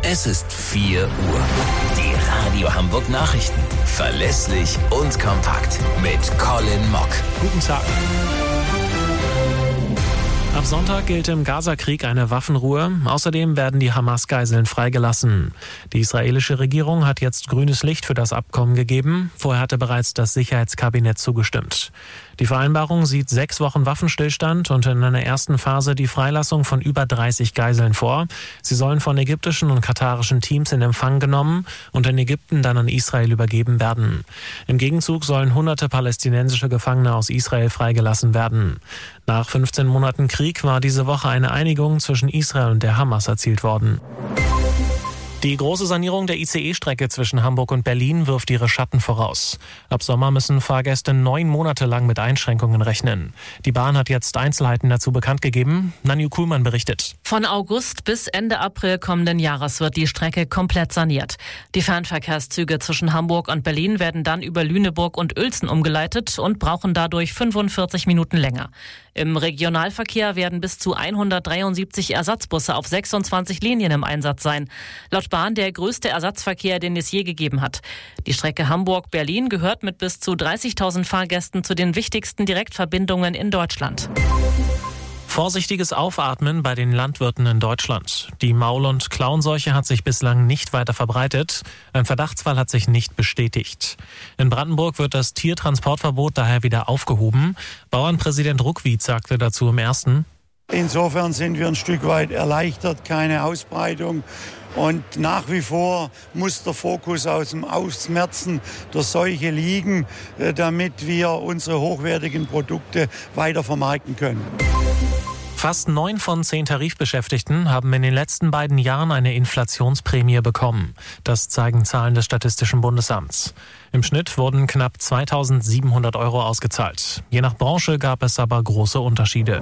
Es ist 4 Uhr. Die Radio Hamburg Nachrichten. Verlässlich und kompakt. Mit Colin Mock. Guten Tag. Ab Sonntag gilt im Gaza-Krieg eine Waffenruhe. Außerdem werden die Hamas-Geiseln freigelassen. Die israelische Regierung hat jetzt grünes Licht für das Abkommen gegeben. Vorher hatte bereits das Sicherheitskabinett zugestimmt. Die Vereinbarung sieht 6 Wochen Waffenstillstand und in einer ersten Phase die Freilassung von über 30 Geiseln vor. Sie sollen von ägyptischen und katarischen Teams in Empfang genommen und in Ägypten dann an Israel übergeben werden. Im Gegenzug sollen hunderte palästinensische Gefangene aus Israel freigelassen werden. Nach 15 Monaten Krieg war diese Woche eine Einigung zwischen Israel und der Hamas erzielt worden. Die große Sanierung der ICE-Strecke zwischen Hamburg und Berlin wirft ihre Schatten voraus. Ab Sommer müssen Fahrgäste 9 Monate lang mit Einschränkungen rechnen. Die Bahn hat jetzt Einzelheiten dazu bekannt gegeben. Nanju Kuhlmann berichtet. Von August bis Ende April kommenden Jahres wird die Strecke komplett saniert. Die Fernverkehrszüge zwischen Hamburg und Berlin werden dann über Lüneburg und Uelzen umgeleitet und brauchen dadurch 45 Minuten länger. Im Regionalverkehr werden bis zu 173 Ersatzbusse auf 26 Linien im Einsatz sein. Laut Bahn der größte Ersatzverkehr, den es je gegeben hat. Die Strecke Hamburg-Berlin gehört mit bis zu 30.000 Fahrgästen zu den wichtigsten Direktverbindungen in Deutschland. Vorsichtiges Aufatmen bei den Landwirten in Deutschland. Die Maul- und Klauenseuche hat sich bislang nicht weiter verbreitet. Ein Verdachtsfall hat sich nicht bestätigt. In Brandenburg wird das Tiertransportverbot daher wieder aufgehoben. Bauernpräsident Ruckwied sagte dazu im Ersten: Insofern sind wir ein Stück weit erleichtert, keine Ausbreitung. Und nach wie vor muss der Fokus aus dem Ausmerzen der Seuche liegen, damit wir unsere hochwertigen Produkte weiter vermarkten können. Fast 9 von 10 Tarifbeschäftigten haben in den letzten beiden Jahren eine Inflationsprämie bekommen. Das zeigen Zahlen des Statistischen Bundesamts. Im Schnitt wurden knapp 2.700 € ausgezahlt. Je nach Branche gab es aber große Unterschiede.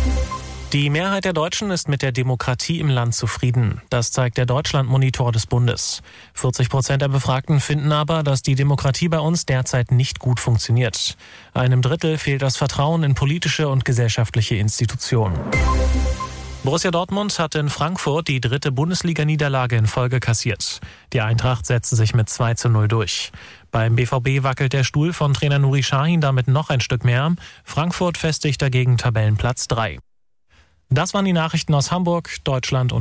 Die Mehrheit der Deutschen ist mit der Demokratie im Land zufrieden. Das zeigt der Deutschland-Monitor des Bundes. 40% der Befragten finden aber, dass die Demokratie bei uns derzeit nicht gut funktioniert. Einem Drittel fehlt das Vertrauen in politische und gesellschaftliche Institutionen. Borussia Dortmund hat in Frankfurt die 3. Bundesliga-Niederlage in Folge kassiert. Die Eintracht setzte sich mit 2:0 durch. Beim BVB wackelt der Stuhl von Trainer Nuri Sahin damit noch ein Stück mehr. Frankfurt festigt dagegen Tabellenplatz 3. Das waren die Nachrichten aus Hamburg, Deutschland und